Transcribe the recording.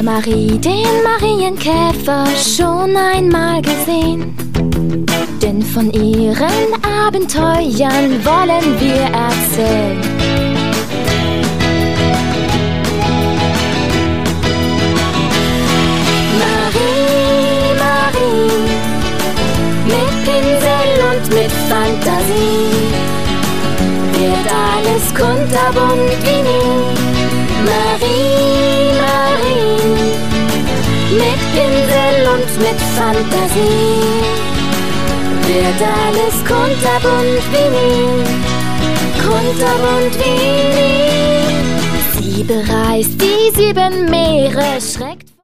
Marie den Marienkäfer schon einmal gesehen? Denn von ihren Abenteuern wollen wir erzählen. Marie, Marie, mit Pinsel und mit Fantasie wird alles kunterbunt wie nie. Marie, Marie, mit Pinsel und mit Fantasie wird alles kunterbunt wie nie, kunterbunt wie nie. Sie bereist die 7 Meere, schreckt